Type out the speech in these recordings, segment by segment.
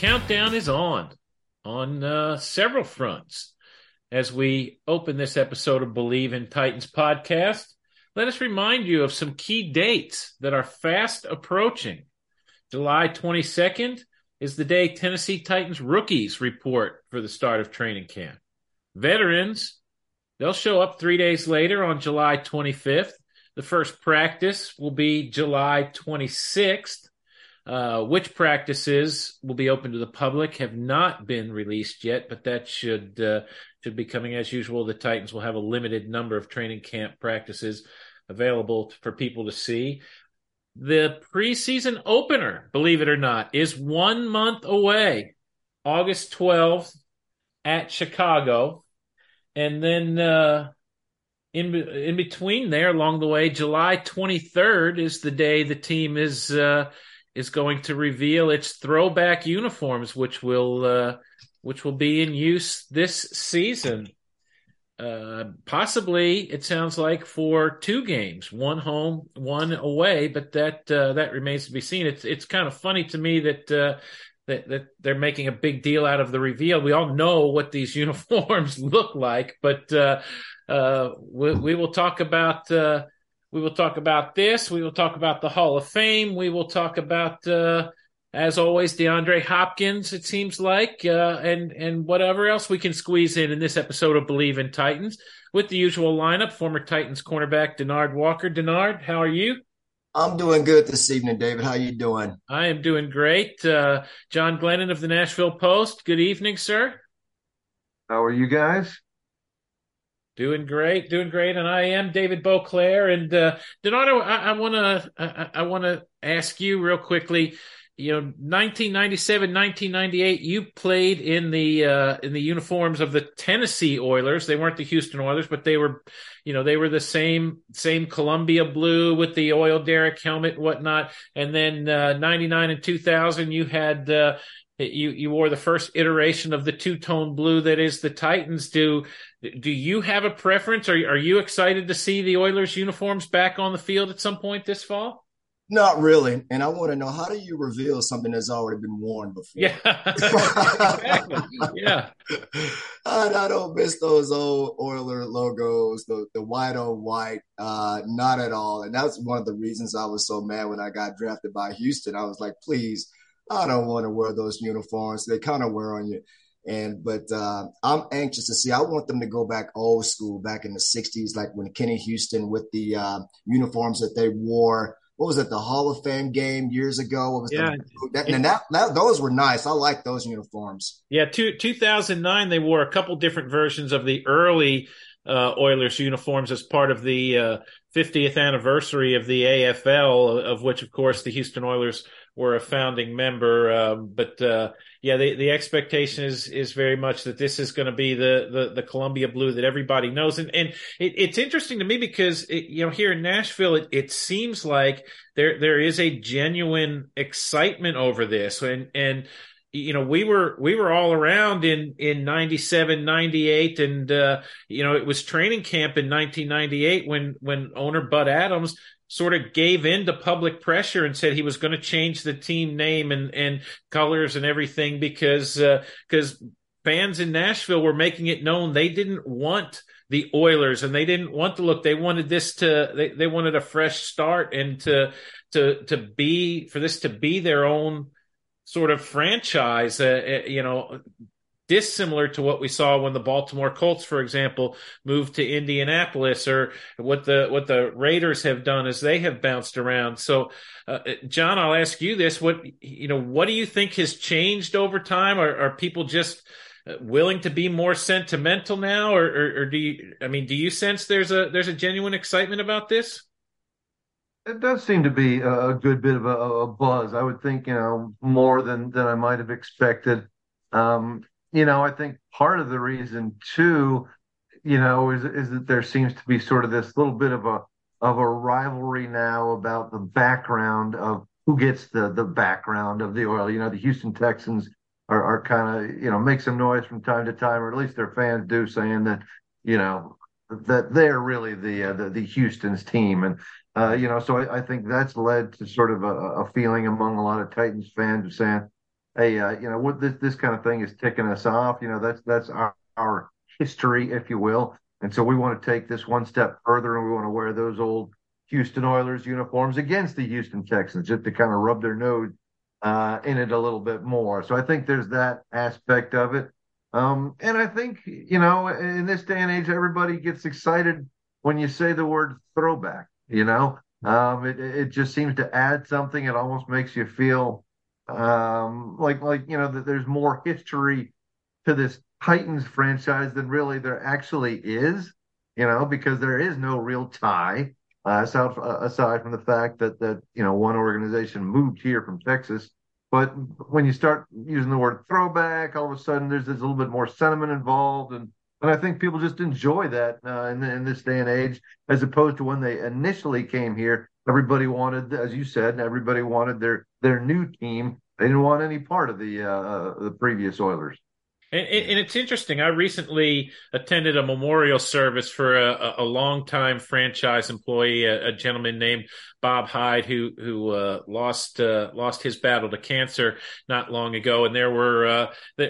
countdown is on several fronts. As we open this episode of Believe in Titans podcast, let us remind you of some key dates that are fast approaching. July 22nd is the day Tennessee Titans rookies report for the start of training camp. Veterans, they'll show up 3 days later on July 25th. The first practice will be July 26th. Which practices will be open to the public have not been released yet, but that should be coming as usual. The Titans will have a limited number of training camp practices available for people to see. The preseason opener, believe it or not, is 1 month away, August 12th at Chicago. And then in between there, along the way, July 23rd is the day the team is going to reveal its throwback uniforms, which will be in use this season. Possibly, it sounds like for 2 games, 1 home, 1 away, but that remains to be seen. It's kind of funny to me that they're making a big deal out of the reveal. We all know what these uniforms look like, but we will talk about. We will talk about this. We will talk about the Hall of Fame. We will talk about, as always, DeAndre Hopkins, it seems like, and whatever else we can squeeze in this episode of Believe in Titans with the usual lineup. Former Titans cornerback Denard Walker. Denard, how are you? I'm doing good this evening, David. How you doing? I am doing great. John Glennon of the Nashville Post. Good evening, sir. How are you guys? Doing great, and I am David Beauclair. And Donato, I want to ask you real quickly. 1997, 1998, you played in the uniforms of the Tennessee Oilers. They weren't the Houston Oilers, but they were the same Columbia blue with the oil derrick helmet and whatnot. And then 99 and 2000, you had. You wore the first iteration of the two-tone blue that is the Titans. Do you have a preference? Are you excited to see the Oilers uniforms back on the field at some point this fall? Not really. And I want to know, how do you reveal something that's already been worn before? Yeah, exactly. Yeah. I don't miss those old Oiler logos, the white on white, not at all. And that's one of the reasons I was so mad when I got drafted by Houston. I was like, please, I don't want to wear those uniforms. They kind of wear on you. But I'm anxious to see. I want them to go back old school, back in the 60s, like when Kenny Houston with the uniforms that they wore. What was it, the Hall of Fame game years ago? What was those were nice. I like those uniforms. Yeah, 2009, they wore a couple different versions of the early Oilers uniforms as part of the 50th anniversary of the AFL, of which, of course, the Houston Oilers were a founding member. But the expectation is very much that this is going to be the Columbia blue that everybody knows. And it's interesting to me because, here in Nashville, it seems like there is a genuine excitement over this. And we were all around in 97, 98, and it was training camp in 1998 when owner Bud Adams sort of gave in to public pressure and said he was going to change the team name and colors and everything because fans in Nashville were making it known they didn't want the Oilers and they didn't want the look. They wanted they wanted a fresh start and for this to be their own sort of franchise, dissimilar to what we saw when the Baltimore Colts, for example, moved to Indianapolis, or what the Raiders have done as they have bounced around. So, John, I'll ask you this: what do you think has changed over time? Are people just willing to be more sentimental now, or do you sense there's a genuine excitement about this? It does seem to be a good bit of a buzz. I would think, more than I might have expected. I think part of the reason too, is that there seems to be sort of this little bit of a rivalry now about the background of who gets the background of the oil. The Houston Texans are kind of, make some noise from time to time, or at least their fans do, saying that, that they're really the Houston's team. And, so I think that's led to sort of a feeling among a lot of Titans fans of saying, hey, what this kind of thing is ticking us off. That's our history, if you will. And so we want to take this one step further, and we want to wear those old Houston Oilers uniforms against the Houston Texans, just to kind of rub their nose in it a little bit more. So I think there's that aspect of it. And I think, in this day and age, everybody gets excited when you say the word throwback. It just seems to add something. It almost makes you feel that there's more history to this Titans franchise than really there actually is, because there is no real tie aside from the fact that one organization moved here from Texas. But when you start using the word throwback, all of a sudden there's a little bit more sentiment involved, and I think people just enjoy that in this day and age, as opposed to when they initially came here. Everybody wanted, as you said, everybody wanted their new team. They didn't want any part of the previous Oilers. And it's interesting. I recently attended a memorial service for a longtime franchise employee, a gentleman named Bob Hyde, who lost his battle to cancer not long ago. And there were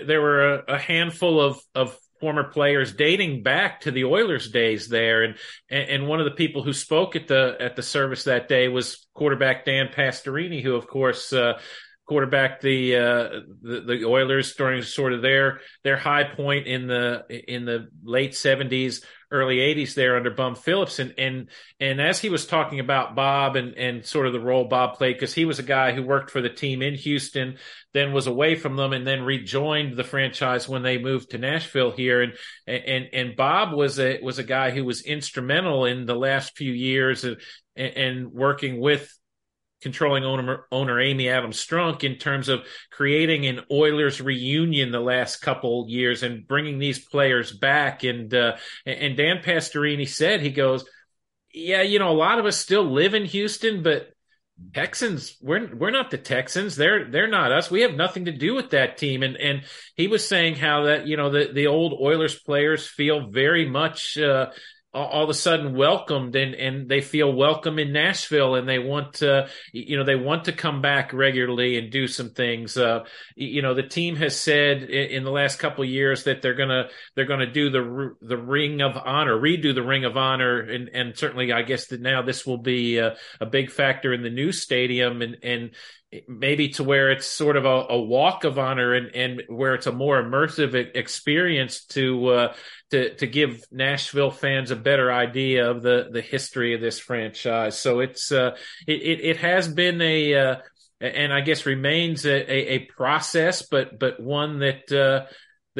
a handful of former players dating back to the Oilers days there. And one of the people who spoke at the service that day was quarterback Dan Pastorini, who of course quarterbacked the Oilers during sort of their high point in the late 70s, early 80s there under Bum Phillips. And as he was talking about Bob and sort of the role Bob played, because he was a guy who worked for the team in Houston, then was away from them, and then rejoined the franchise when they moved to Nashville here. And Bob was a guy who was instrumental in the last few years and working with controlling owner Amy Adams Strunk in terms of creating an Oilers reunion the last couple years and bringing these players back. And Dan Pastorini said, he goes, yeah, a lot of us still live in Houston, but Texans, we're not the Texans. They're not us. We have nothing to do with that team. And he was saying how that, the old Oilers players feel very much, all of a sudden welcomed, and they feel welcome in Nashville, and they want to come back regularly and do some things. The team has said in the last couple of years that they're gonna do the Ring of Honor, redo the Ring of Honor, and certainly I guess that now this will be a big factor in the new stadium, and maybe to where it's sort of a walk of honor, and where it's a more immersive experience to give Nashville fans a better idea of the history of this franchise. So it has been and I guess remains a process, but one that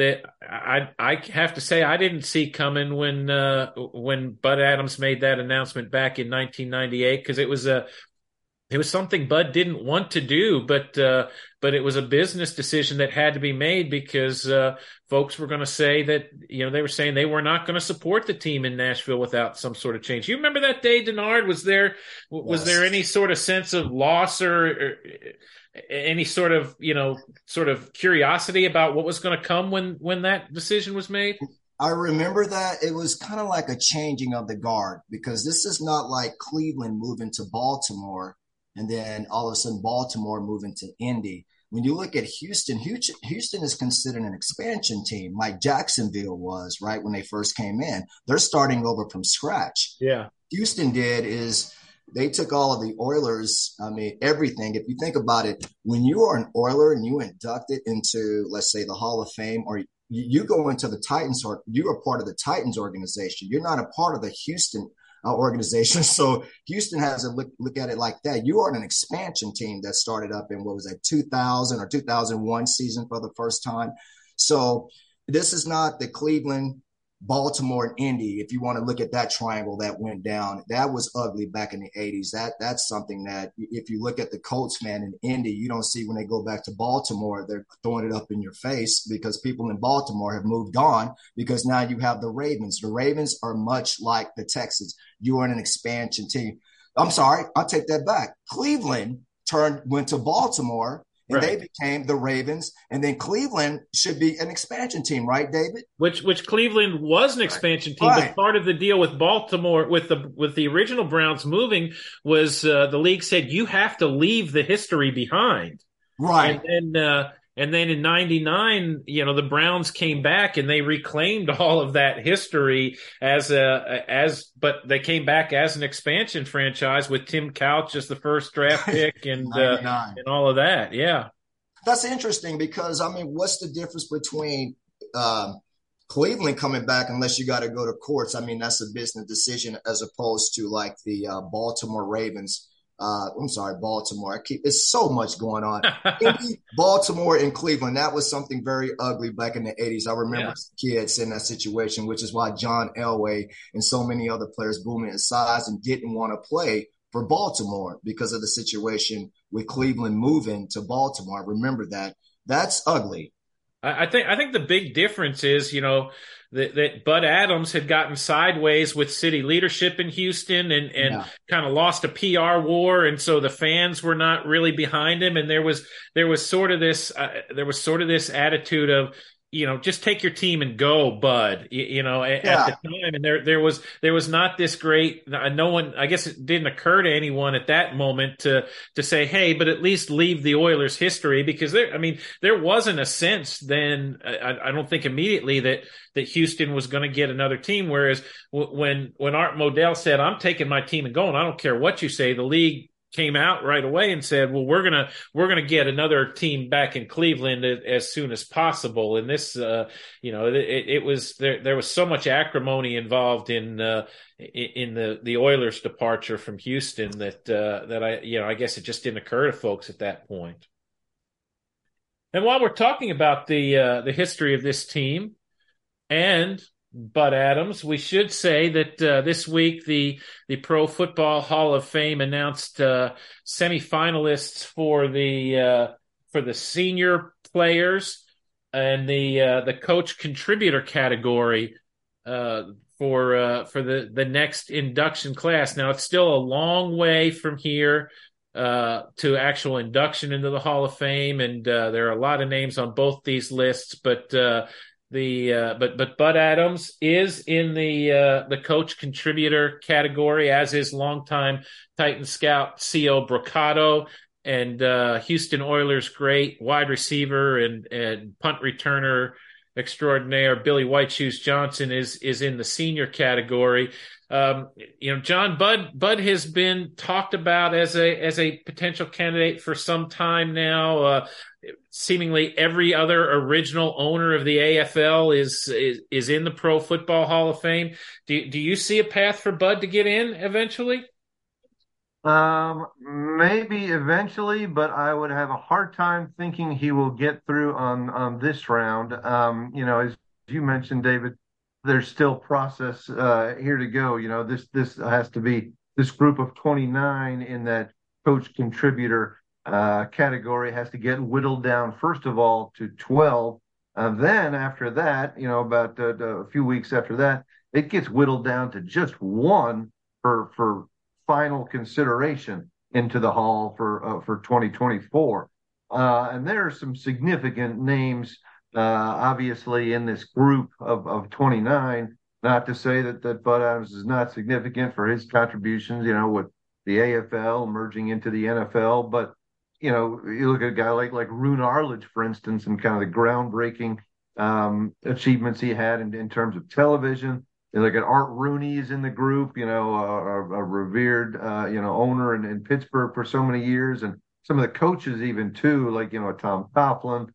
I have to say I didn't see coming when Bud Adams made that announcement back in 1998, because it was something Bud didn't want to do, but it was a business decision that had to be made, because folks were going to say that, they were saying they were not going to support the team in Nashville without some sort of change. You remember that day, Denard? Was there any sort of sense of loss or any sort of curiosity about what was going to come when that decision was made? I remember that it was kind of like a changing of the guard, because this is not like Cleveland moving to Baltimore and then all of a sudden Baltimore moving to Indy. When you look at Houston is considered an expansion team, like Jacksonville was, right, when they first came in. They're starting over from scratch. Yeah. Houston is they took all of the Oilers, everything. If you think about it, when you are an Oiler and you inducted into, let's say, the Hall of Fame, or you go into the Titans, or you are part of the Titans organization, you're not a part of the Houston organization. So Houston has to look at it like that. You are an expansion team that started up in, 2000 or 2001 season for the first time. So this is not the Cleveland, Baltimore, and Indy. If you want to look at that triangle that went down, that was ugly back in the 80s. That's something that if you look at the Colts, man, in Indy, you don't see when they go back to Baltimore, they're throwing it up in your face, because people in Baltimore have moved on, because now you have the Ravens. The Ravens are much like the Texans. You are an expansion team. I'm sorry, I'll take that back. Cleveland went to Baltimore, and They became the Ravens, and then Cleveland should be an expansion team, right, David? Which Cleveland was an expansion team, but part of the deal with Baltimore, with the original Browns moving, was the league said you have to leave the history behind, right? And then in 99, the Browns came back and they reclaimed all of that history but they came back as an expansion franchise with Tim Couch as the first draft pick and all of that. Yeah. That's interesting because, what's the difference between Cleveland coming back unless you got to go to courts? That's a business decision as opposed to like the Baltimore Ravens. I'm sorry, Baltimore. It's so much going on. Baltimore and Cleveland, that was something very ugly back in the 80s. I remember kids in that situation, which is why John Elway and so many other players booming in size and didn't want to play for Baltimore because of the situation with Cleveland moving to Baltimore. I remember that. That's ugly. I think the big difference is, that Bud Adams had gotten sideways with city leadership in Houston and kind of lost a PR war, and so the fans were not really behind him. And there was sort of this attitude of, just take your team and go, Bud. At the time, and there was not this great. No one, I guess, it didn't occur to anyone at that moment to say, hey, but at least leave the Oilers history, because there wasn't a sense then. I don't think immediately that Houston was going to get another team. Whereas when Art Modell said, I'm taking my team and going, I don't care what you say, the league came out right away and said, well, we're gonna get another team back in Cleveland as soon as possible. And this, it was there was so much acrimony involved in the Oilers' departure from Houston that I guess it just didn't occur to folks at that point. And while we're talking about the history of this team and Bud Adams, we should say that this week the Pro Football Hall of Fame announced semifinalists for the senior players and the coach contributor category for the next induction class. Now, it's still a long way from here to actual induction into the Hall of Fame, and there are a lot of names on both these lists, but Bud Adams is in the coach contributor category, as is longtime Titan scout C.O. Brocato, and Houston Oilers great wide receiver and punt returner extraordinaire Billy White Shoes Johnson is in the senior category. John, Bud has been talked about as a potential candidate for some time now. Seemingly every other original owner of the AFL is in the Pro Football Hall of Fame. Do you see a path for Bud to get in eventually? Maybe eventually, but I would have a hard time thinking he will get through on this round. As you mentioned, David, there's still process here to go. This has to be this group of 29 in that coach contributor category has to get whittled down, first of all, to 12. Then after that, about a few weeks after that, it gets whittled down to just one for final consideration into the Hall for 2024. And there are some significant names, obviously, in this group of 29. Not to say that Bud Adams is not significant for his contributions, with the AFL merging into the NFL, but you look at a guy like Roone Arledge, for instance, and kind of the groundbreaking achievements he had in terms of television. You look at Art Rooney is in the group, a revered, owner in Pittsburgh for so many years, and some of the coaches even too, like Tom Coughlin.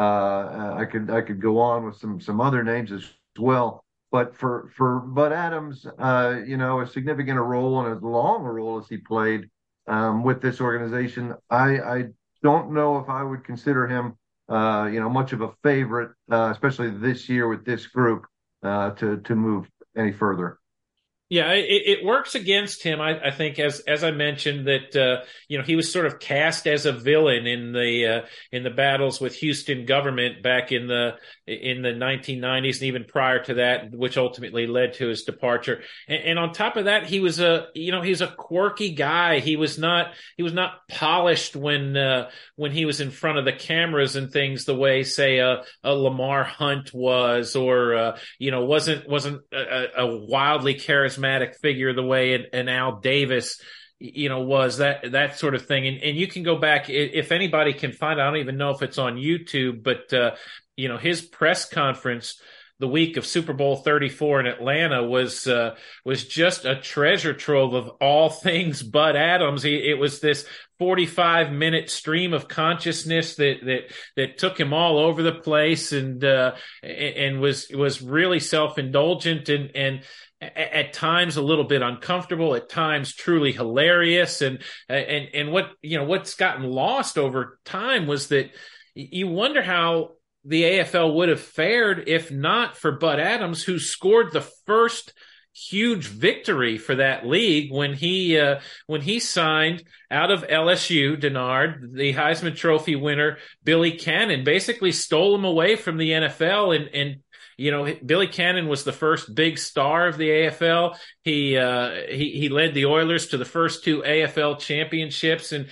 I could go on with some other names as well. But for Bud Adams, as significant a role and as long a role as he played with this organization, I don't know if I would consider him, much of a favorite, especially this year with this group, to move any further. Yeah, it works against him. I think, as I mentioned, that he was sort of cast as a villain in the battles with Houston government back in the 1990s and even prior to that, which ultimately led to his departure. And on top of that, he was he's a quirky guy. He was not polished when he was in front of the cameras and things the way, say, a Lamar Hunt was, or wasn't a wildly charismatic figure the way an Al Davis was that sort of thing. And you can go back, if anybody can find it, I don't even know if it's on YouTube, but his press conference the week of Super Bowl 34 in Atlanta was just a treasure trove of all things Bud Adams. It was this 45-minute stream of consciousness that took him all over the place, and was really self-indulgent and at times a little bit uncomfortable, at times truly hilarious. And what's gotten lost over time was that you wonder how the AFL would have fared if not for Bud Adams, who scored the first huge victory for that league when he signed out of LSU, Denard, the Heisman Trophy winner, Billy Cannon, basically stole him away from the NFL. And Billy Cannon was the first big star of the AFL. He led the Oilers to the first 2 AFL championships, and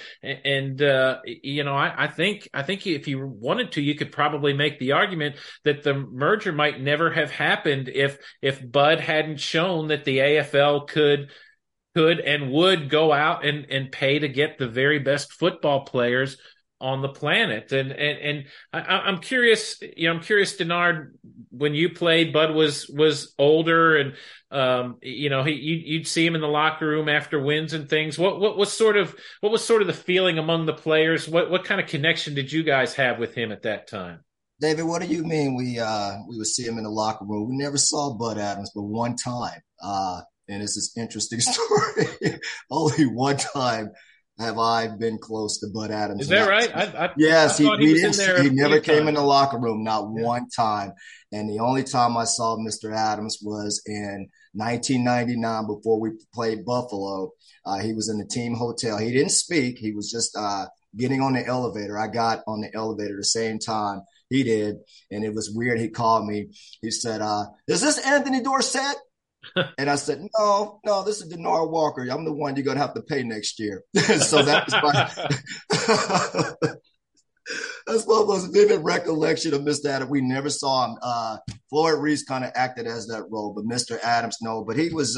I think if you wanted to, you could probably make the argument that the merger might never have happened if Bud hadn't shown that the AFL could and would go out and pay to get the very best football players on the planet. And I'm curious, Denard, when you played, Bud was older, and you'd see him in the locker room after wins and things. What was sort of the feeling among the players? What kind of connection did you guys have with him at that time? David, what do you mean we would see him in the locker room? We never saw Bud Adams but one time. And it's this interesting story. Only one time have I been close to Bud Adams. Is that right? Yes, he never came in the locker room, not one time. And the only time I saw Mr. Adams was in 1999 before we played Buffalo. He was in the team hotel. He didn't speak. He was just getting on the elevator. I got on the elevator the same time he did. And it was weird. He called me. He said, is this Anthony Dorsett? And I said, no, this is Denard Walker. I'm the one you're going to have to pay next year. So that was that's my most vivid recollection of Mr. Adams. We never saw him. Floyd Reese kind of acted as that role, but Mr. Adams, no. But he was,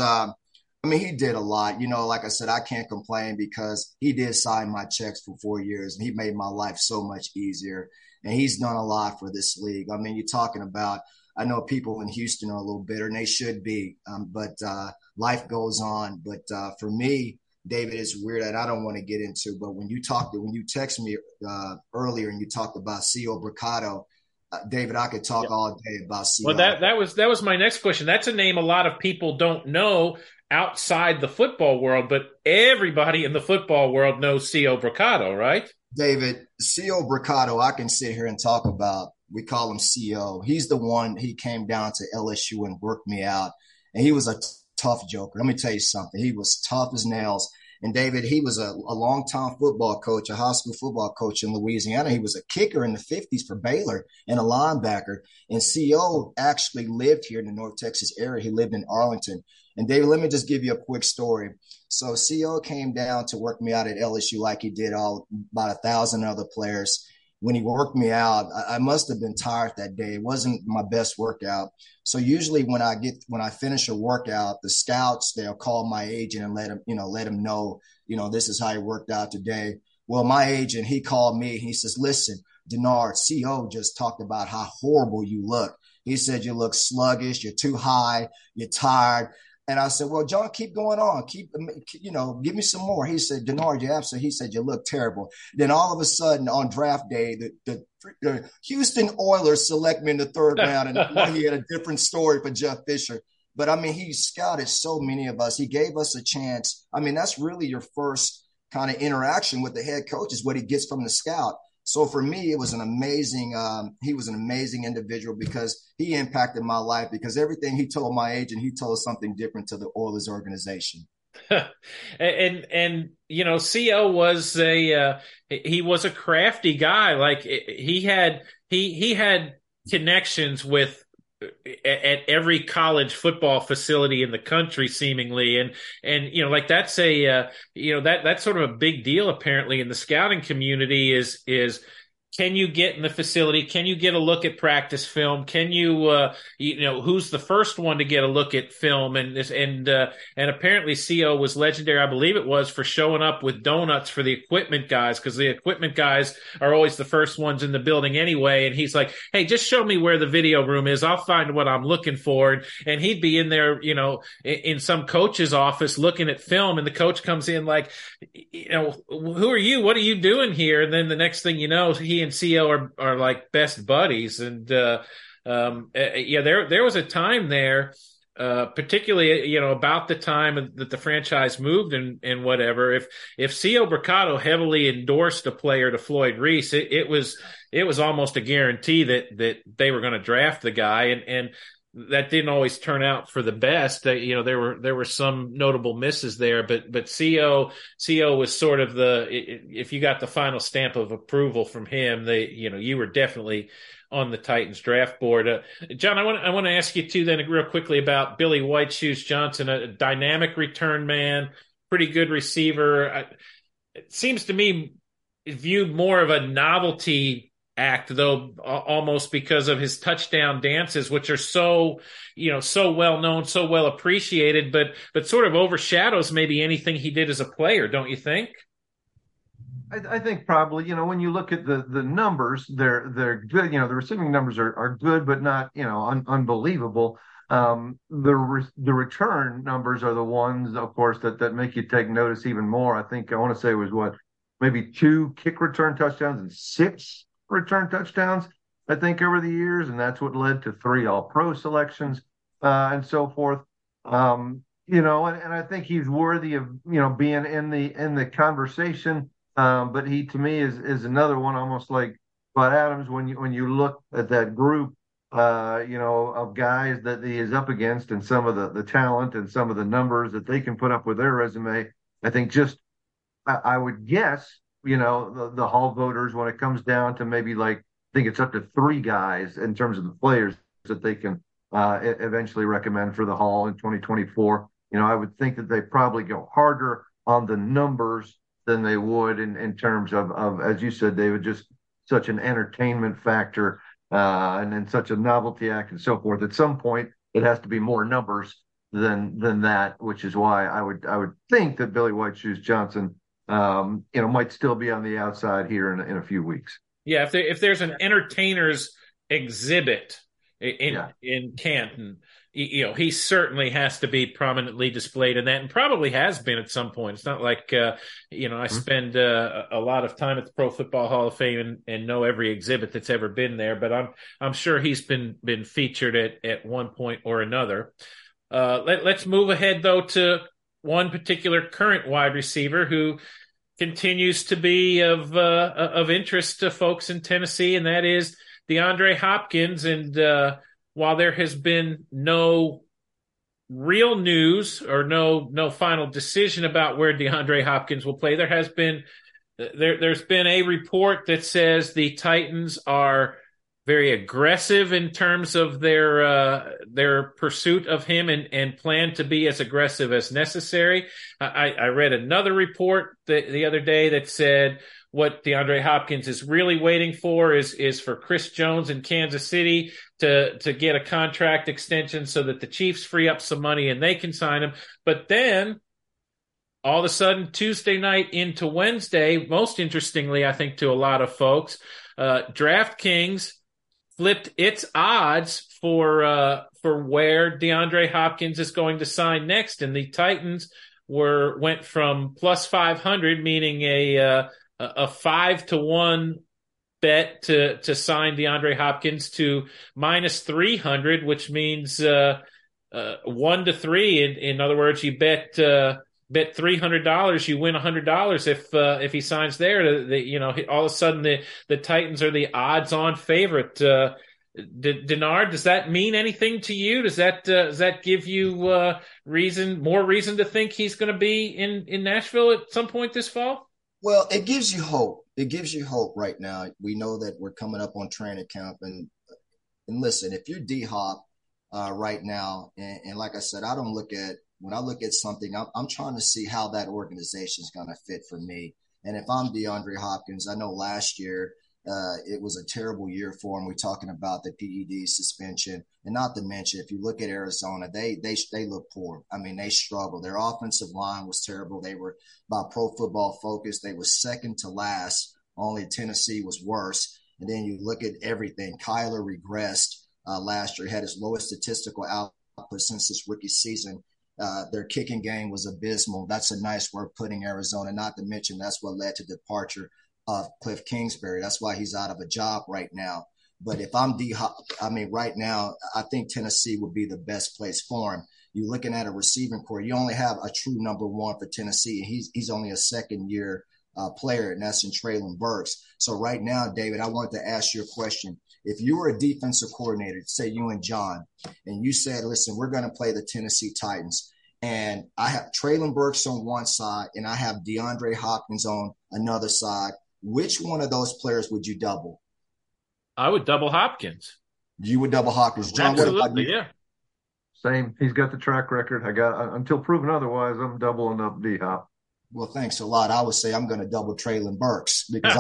he did a lot. Like I said, I can't complain because he did sign my checks for 4 years, and he made my life so much easier. And he's done a lot for this league. You're talking about, I know people in Houston are a little bitter, and they should be, but life goes on. But for me, David, it's weird, and I don't want to get into, but when you texted me earlier and you talked about C.O. Bricado, David, I could talk all day about C.O. Well, that was my next question. That's a name a lot of people don't know outside the football world, but everybody in the football world knows C.O. Bricado, right? David, C.O. Bricado, I can sit here and talk about. We call him CO. He's the one, he came down to LSU and worked me out. And he was a tough joker. Let me tell you something. He was tough as nails. And David, he was a long-time football coach, a high school football coach in Louisiana. He was a kicker in the 50s for Baylor and a linebacker. And CO actually lived here in the North Texas area. He lived in Arlington. And David, let me just give you a quick story. So CO came down to work me out at LSU like he did about 1,000 other players. When he worked me out, I must have been tired that day. It wasn't my best workout. So usually when I finish a workout, the scouts, they'll call my agent and let him know, this is how he worked out today. Well, my agent, he called me. He says, listen, Denard, CO just talked about how horrible you look. He said, you look sluggish. You're too high. You're tired. And I said, well, John, keep going on. Give me some more. He said, Denard, you're absolutely. He said, you look terrible. Then all of a sudden on draft day, the Houston Oilers select me in the 3rd round. And he had a different story for Jeff Fisher. But, he scouted so many of us. He gave us a chance. That's really your first kind of interaction with the head coach is what he gets from the scout. So for me, it was an amazing, he was an amazing individual because he impacted my life because everything he told my agent, he told something different to the Oilers organization. and CO was he was a crafty guy. Like he had connections with at every college football facility in the country seemingly. And like that's that's sort of a big deal apparently in the scouting community is can you get in the facility? Can you get a look at practice film? Can you, who's the first one to get a look at film? And apparently CO was legendary, I believe it was, for showing up with donuts for the equipment guys, because the equipment guys are always the first ones in the building anyway. And he's like, hey, just show me where the video room is. I'll find what I'm looking for. And he'd be in there, in some coach's office looking at film, and the coach comes in like, who are you? What are you doing here? And then the next thing you know, he and CO are like best buddies. And there was a time there, particularly about the time that the franchise moved and whatever. If CO Bricado heavily endorsed a player to Floyd Reese, it was almost a guarantee that they were going to draft the guy, and that didn't always turn out for the best. There were some notable misses there, but CO was sort of if you got the final stamp of approval from him, you were definitely on the Titans draft board. John, I want to ask you too then real quickly about Billy White Shoes Johnson, a dynamic return man, pretty good receiver. It seems to me viewed more of a novelty act, though, almost because of his touchdown dances, which are so well known, so well appreciated, but sort of overshadows maybe anything he did as a player, don't you think? I think probably, when you look at the numbers, they're good. The receiving numbers are good, but not, unbelievable. The return numbers are the ones, of course, that make you take notice even more. I think I want to say it was maybe 2 kick return touchdowns and 6 return touchdowns, I think, over the years, and that's what led to 3 All-Pro selections and so forth. And I think he's worthy of being in the conversation. But he, to me, is another one, almost like Bud Adams. When you look at that group, of guys that he is up against, and some of the talent and some of the numbers that they can put up with their resume, I think I would guess, the Hall voters, when it comes down to maybe I think it's up to 3 guys in terms of the players that they can eventually recommend for the Hall in 2024. I would think that they probably go harder on the numbers than they would in terms of, as you said, David, just such an entertainment factor and then such a novelty act and so forth. At some point, it has to be more numbers than that, which is why I would think that Billy White Shoes Johnson might still be on the outside here in a few weeks. Yeah, if there's an entertainer's exhibit in Canton, he certainly has to be prominently displayed in that, and probably has been at some point. It's not like I spend a lot of time at the Pro Football Hall of Fame and know every exhibit that's ever been there, but I'm sure he's been featured at one point or another. Let's move ahead though to one particular current wide receiver who continues to be of interest to folks in Tennessee, and that is DeAndre Hopkins. And while there has been no real news or no final decision about where DeAndre Hopkins will play, there's been a report that says the Titans are very aggressive in terms of their pursuit of him and plan to be as aggressive as necessary. I read another report the other day that said what DeAndre Hopkins is really waiting for is for Chris Jones in Kansas City to get a contract extension so that the Chiefs free up some money and they can sign him. But then all of a sudden, Tuesday night into Wednesday, most interestingly, I think to a lot of folks, DraftKings flipped its odds for where DeAndre Hopkins is going to sign next, and the Titans went from plus 500, meaning a 5-1 bet to sign DeAndre Hopkins, to minus 300, which means 1-3. In other words, you bet $300, you win $100 if he signs there. All of a sudden the Titans are the odds-on favorite. Denard, does that mean anything to you? Does that give you more reason to think he's going to be in Nashville at some point this fall? Well, it gives you hope. It gives you hope right now. We know that we're coming up on training camp, and listen, if you're D-Hop right now, and like I said, when I look at something, I'm trying to see how that organization is going to fit for me. And if I'm DeAndre Hopkins, I know last year It was a terrible year for him. We're talking about the PED suspension, and not to mention, if you look at Arizona, they look poor. I mean, they struggled. Their offensive line was terrible. They were, by Pro Football Focus, they were second to last. Only Tennessee was worse. And then you look at everything. Kyler regressed last year. He had his lowest statistical output since his rookie season. Their kicking game was abysmal. That's a nice word, putting Arizona. Not to mention, that's what led to the departure of Cliff Kingsbury. That's why he's out of a job right now. But if I'm right now, I think Tennessee would be the best place for him. You're looking at a receiving core. You only have a true number one for Tennessee. He's only a second-year player, and that's in Treylon Burks. So right now, David, I wanted to ask you a question. If you were a defensive coordinator, say you and John, and you said, listen, we're going to play the Tennessee Titans, and I have Treylon Burks on one side, and I have DeAndre Hopkins on another side, which one of those players would you double? I would double Hopkins. You would double Hopkins. John, absolutely, what about you? Yeah. Same. He's got the track record. Until proven otherwise, I'm doubling up D-Hop. Well, thanks a lot. I would say I'm going to double Treylon Burks because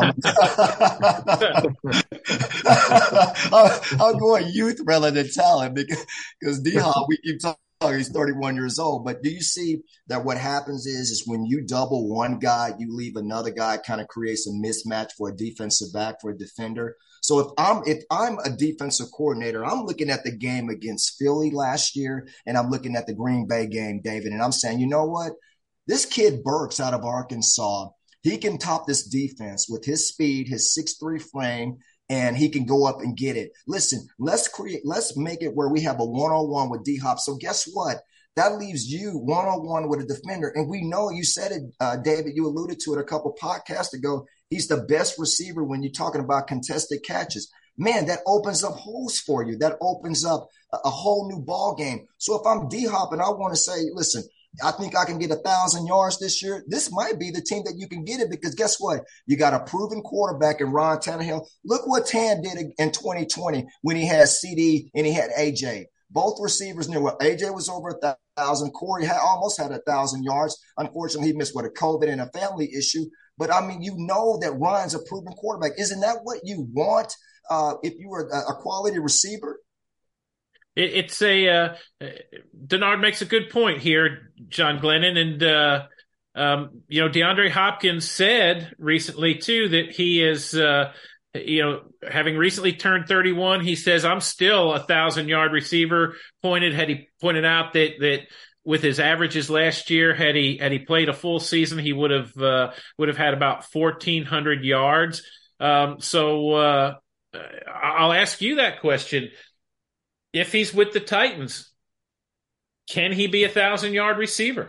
I'm going youth rather than talent because D-Hop, we keep talking, he's 31 years old. But do you see that what happens is when you double one guy, you leave another guy, kind of creates a mismatch for a defensive back, for a defender. So if I'm a defensive coordinator, I'm looking at the game against Philly last year, and I'm looking at the Green Bay game, David, and I'm saying, you know what? This kid Burks out of Arkansas, he can top this defense with his speed, his 6'3" frame, and he can go up and get it. Listen, let's make it where we have a one-on-one with D-Hop. So guess what? That leaves you one-on-one with a defender. And we know, you said it, David, you alluded to it a couple podcasts ago. He's the best receiver when you're talking about contested catches. Man, that opens up holes for you. That opens up a whole new ball game. So if I'm D-Hop and I want to say, listen, I think I can get 1,000 yards this year, this might be the team that you can get it, because guess what? You got a proven quarterback in Ron Tannehill. Look what Tan did in 2020 when he had CD and he had AJ. Both receivers knew what AJ was over 1,000. Corey almost had 1,000 yards. Unfortunately, he missed with a COVID and a family issue. But, I mean, you know that Ron's a proven quarterback. Isn't that what you want if you were a quality receiver? It's Denard makes a good point here, John Glennon. And, DeAndre Hopkins said recently, too, that he is, having recently turned 31, he says, I'm still 1,000-yard receiver. He pointed out that with his averages last year, had he played a full season, he would have had about 1,400 yards. So I'll ask you that question. If he's with the Titans, can he be 1,000-yard receiver?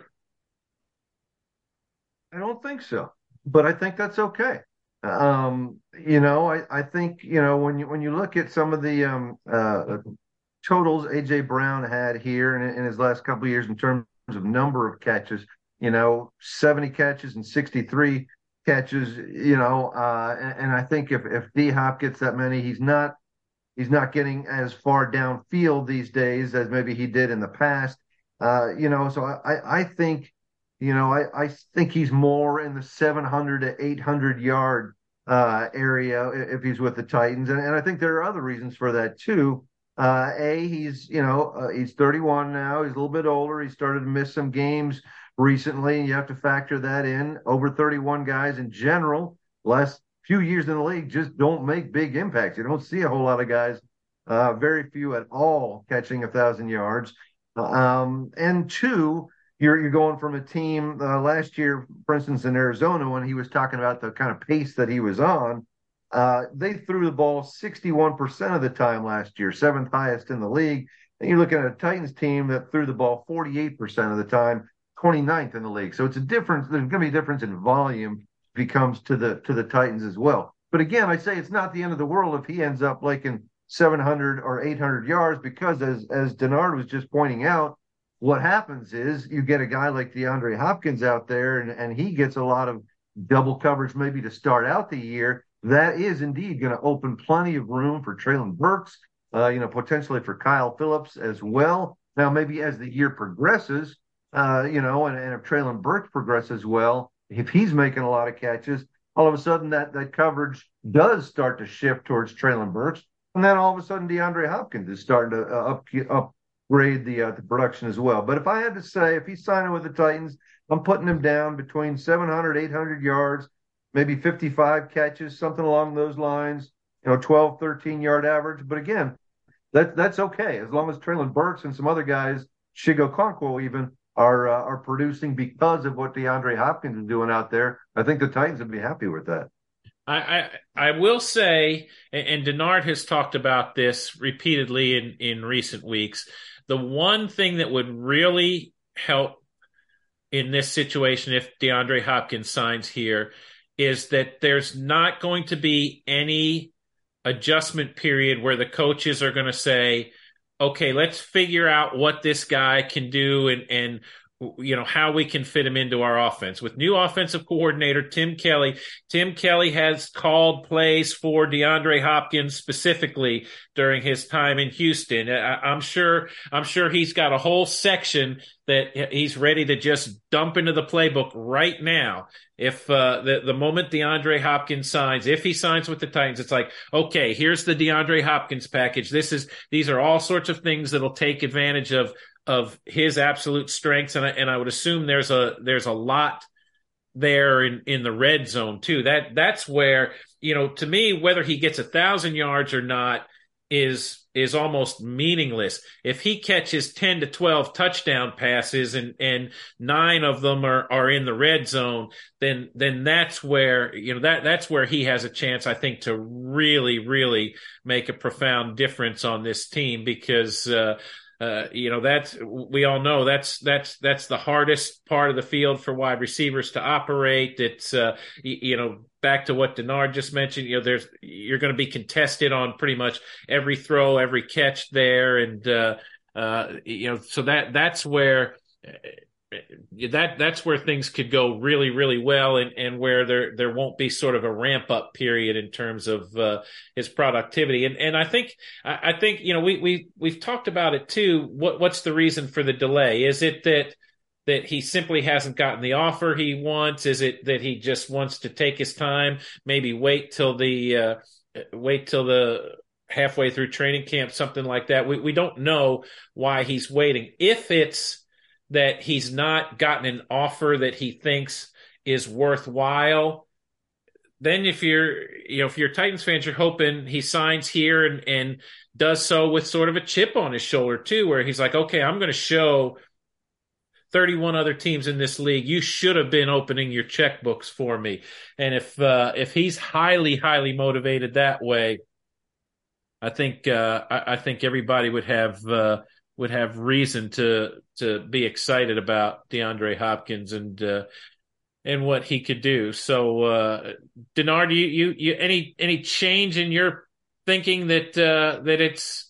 I don't think so, but I think that's okay. I think, when you look at some of the totals A.J. Brown had here in his last couple of years in terms of number of catches, 70 catches and 63 catches, and I think if D-Hop gets that many, he's not getting as far downfield these days as maybe he did in the past. So I think, I think he's more in the 700 to 800 yard area if he's with the Titans. And I think there are other reasons for that too. He's 31 now. He's a little bit older. He started to miss some games recently, and you have to factor that in. Over 31 guys in general, last few years in the league, just don't make big impacts. You don't see a whole lot of guys, very few at all, catching 1,000 yards. And two, you're going from a team last year, for instance, in Arizona, when he was talking about the kind of pace that he was on, they threw the ball 61% of the time last year, seventh highest in the league. And you're looking at a Titans team that threw the ball 48% of the time, 29th in the league. So it's a difference. There's going to be a difference in volume if he comes to the Titans as well. But again, I say it's not the end of the world if he ends up like in 700 or 800 yards, because as Denard was just pointing out, what happens is you get a guy like DeAndre Hopkins out there and he gets a lot of double coverage maybe to start out the year. That is indeed going to open plenty of room for Treylon Burks, potentially for Kyle Phillips as well. Now, maybe as the year progresses, and if Treylon Burks progresses well, if he's making a lot of catches, all of a sudden that coverage does start to shift towards Traylon Burks. And then all of a sudden DeAndre Hopkins is starting to upgrade the production as well. But if I had to say, if he's signing with the Titans, I'm putting him down between 700, 800 yards, maybe 55 catches, something along those lines, 12, 13-yard average. But again, that's okay as long as Traylon Burks and some other guys, Shigo Okonkwo even, are producing because of what DeAndre Hopkins is doing out there. I think the Titans would be happy with that. I will say, and Denard has talked about this repeatedly in recent weeks, the one thing that would really help in this situation if DeAndre Hopkins signs here is that there's not going to be any adjustment period where the coaches are going to say, okay, let's figure out what this guy can do and how we can fit him into our offense. With new offensive coordinator Tim Kelly has called plays for DeAndre Hopkins specifically during his time in Houston. I'm sure he's got a whole section that he's ready to just dump into the playbook right now. If the moment DeAndre Hopkins signs, if he signs with the Titans, it's like, okay, here's the DeAndre Hopkins package. These are all sorts of things that'll take advantage of his absolute strengths, and I would assume there's a lot there in the red zone too. That's where, to me, whether he gets 1,000 yards or not is almost meaningless. If he catches 10 to 12 touchdown passes and 9 of them are in the red zone, then that's where that's where he has a chance, I think, to really, really make a profound difference on this team, because that's, we all know that's the hardest part of the field for wide receivers to operate. It's, back to what Denard just mentioned, you're going to be contested on pretty much every throw, every catch there. And, so that's where, that's where things could go really, really well, and where there won't be sort of a ramp up period in terms of his productivity. And I think we've talked about it too. What's the reason for the delay? Is it that he simply hasn't gotten the offer he wants? Is it that he just wants to take his time, maybe wait till the halfway through training camp, something like that? We don't know why he's waiting. If it's that he's not gotten an offer that he thinks is worthwhile, then if you're Titans fans, you're hoping he signs here and does so with sort of a chip on his shoulder too, where he's like, okay, I'm going to show 31 other teams in this league, you should have been opening your checkbooks for me. And if he's highly, highly motivated that way, I think everybody would have reason to be excited about DeAndre Hopkins and what he could do. So, Denard, you any change in your thinking that it's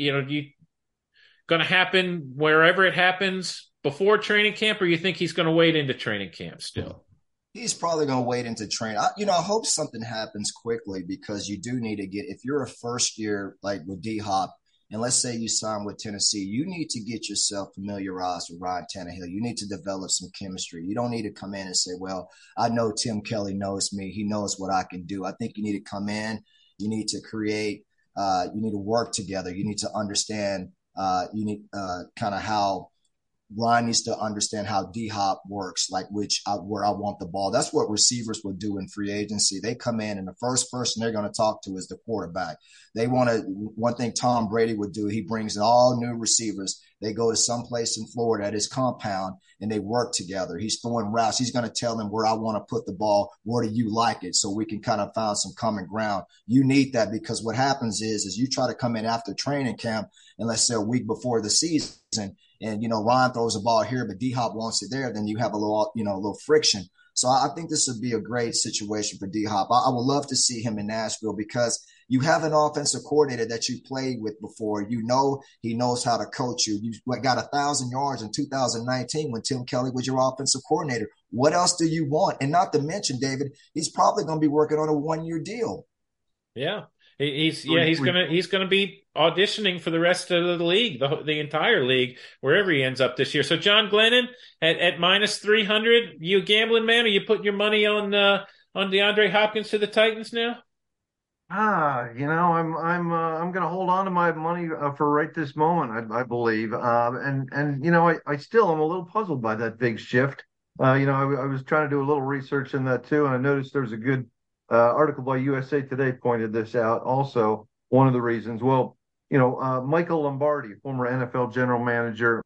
going to happen wherever it happens before training camp, or you think he's going to wait into training camp still? He's probably going to wait into training. I hope something happens quickly, because you do need to if you're a first year like with D-Hop, and let's say you sign with Tennessee, you need to get yourself familiarized with Ryan Tannehill. You need to develop some chemistry. You don't need to come in and say, well, I know Tim Kelly knows me. He knows what I can do. I think you need to come in. You need to create. You need to work together. You need to understand. You need kind of how Ryan needs to understand how D-Hop works, like where I want the ball. That's what receivers will do in free agency. They come in and the first person they're going to talk to is the quarterback. One thing Tom Brady would do, he brings in all new receivers. They go to someplace in Florida at his compound and they work together. He's throwing routes. He's going to tell them where I want to put the ball. Where do you like it? So we can kind of find some common ground. You need that, because what happens is you try to come in after training camp, and let's say a week before the season, and Ryan throws the ball here, but D-Hop wants it there, then you have a little friction. So I think this would be a great situation for D-Hop. I would love to see him in Nashville, because you have an offensive coordinator that you played with before. He knows how to coach you. You got 1,000 yards in 2019 when Tim Kelly was your offensive coordinator. What else do you want? And not to mention, David, he's probably going to be working on a 1-year deal. Yeah. He's gonna be auditioning for the rest of the league, the entire league, wherever he ends up this year. So John Glennon at minus 300, you a gambling man, or you putting your money on on DeAndre Hopkins to the Titans now? I'm going to hold on to my money for right this moment. I believe, I still am a little puzzled by that big shift. I was trying to do a little research in that too, and I noticed there's a good article by USA Today pointed this out. Also, one of the reasons. Well, Michael Lombardi, former NFL general manager,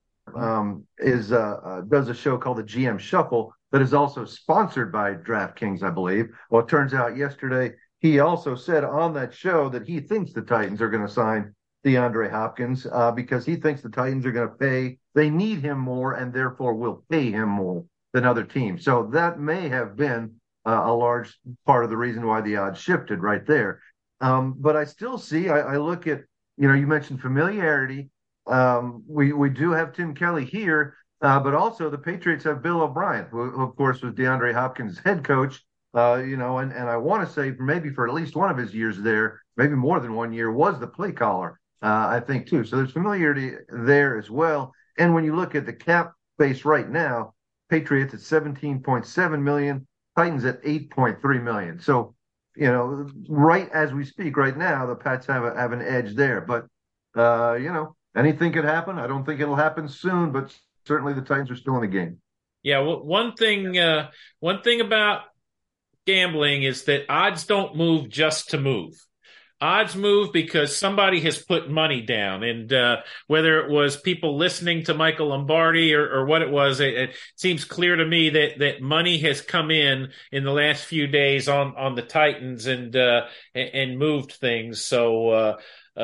does a show called the GM Shuffle that is also sponsored by DraftKings, I believe. Well, it turns out yesterday he also said on that show that he thinks the Titans are going to sign DeAndre Hopkins because he thinks the Titans are going to pay. They need him more and therefore will pay him more than other teams. So that may have been a large part of the reason why the odds shifted right there. But I still see, I look at, you mentioned familiarity. We do have Tim Kelly here, but also the Patriots have Bill O'Brien, who of course was DeAndre Hopkins' head coach. And I want to say maybe for at least one of his years there, maybe more than 1 year, was the play caller, I think, too. So there's familiarity there as well. And when you look at the cap base right now, Patriots at 17.7 million, Titans at 8.3 million. So, right as we speak right now, the Pats have an edge there. But, anything could happen. I don't think it'll happen soon, but certainly the Titans are still in the game. Yeah, well, one thing about gambling is that odds don't move just to move. Odds move because somebody has put money down, and whether it was people listening to Michael Lombardi or what it was, it seems clear to me that money has come in the last few days on the Titans and moved things. So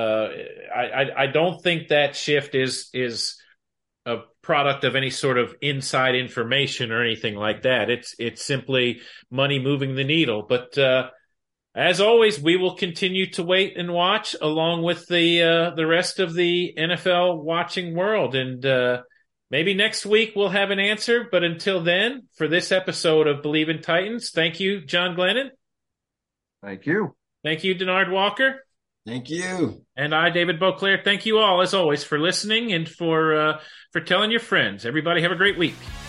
I don't think that shift is a product of any sort of inside information or anything like that. It's simply money moving the needle. But as always, we will continue to wait and watch along with the rest of the NFL watching world. And maybe next week we'll have an answer. But until then, for this episode of Believe in Titans, thank you, John Glennon. Thank you. Thank you, Denard Walker. Thank you. And I, David Beauclair, thank you all, as always, for listening and for telling your friends. Everybody have a great week.